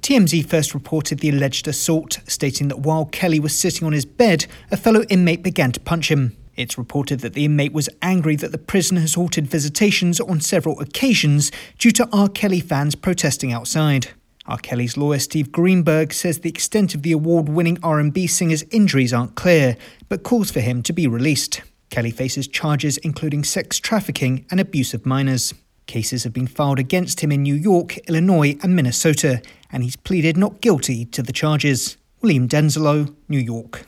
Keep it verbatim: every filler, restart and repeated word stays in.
T M Z first reported the alleged assault, stating that while Kelly was sitting on his bed, a fellow inmate began to punch him. It's reported that the inmate was angry that the prison has halted visitations on several occasions due to R. Kelly fans protesting outside. R. Kelly's lawyer Steve Greenberg says the extent of the award-winning R and B singer's injuries aren't clear, but calls for him to be released. Kelly faces charges including sex trafficking and abuse of minors. Cases have been filed against him in New York, Illinois and Minnesota, and he's pleaded not guilty to the charges. William Denzelo, New York.